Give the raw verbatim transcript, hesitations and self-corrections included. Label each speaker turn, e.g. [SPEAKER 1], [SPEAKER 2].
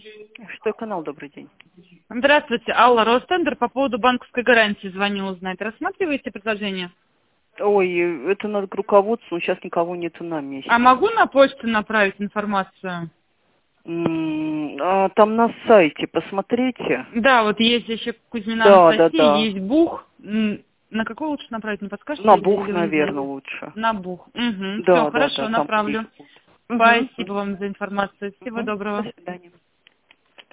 [SPEAKER 1] Что канал, добрый день.
[SPEAKER 2] Здравствуйте, Алла, Ростендер, по поводу банковской гарантии звоню узнать. Рассматриваете предложение?
[SPEAKER 1] Ой, это надо к руководству, сейчас никого нету на месте.
[SPEAKER 2] А могу на почту направить информацию?
[SPEAKER 1] М, а, там на сайте посмотрите.
[SPEAKER 2] Да, вот есть еще Кузьмина
[SPEAKER 1] Да, да,
[SPEAKER 2] Анастасия,
[SPEAKER 1] да.
[SPEAKER 2] есть Бух. М, На какой лучше направить, не подскажете?
[SPEAKER 1] На
[SPEAKER 2] Или-
[SPEAKER 1] Бух,
[SPEAKER 2] или вы не
[SPEAKER 1] наверное,
[SPEAKER 2] знаете?
[SPEAKER 1] лучше.
[SPEAKER 2] На Бух. Угу. Все,
[SPEAKER 1] Да, да,
[SPEAKER 2] хорошо,
[SPEAKER 1] да, там
[SPEAKER 2] направлю.
[SPEAKER 1] ближе будет. Мгм.
[SPEAKER 2] Спасибо вам за информацию. Всего
[SPEAKER 1] Мгм. До
[SPEAKER 2] доброго.
[SPEAKER 1] свидания.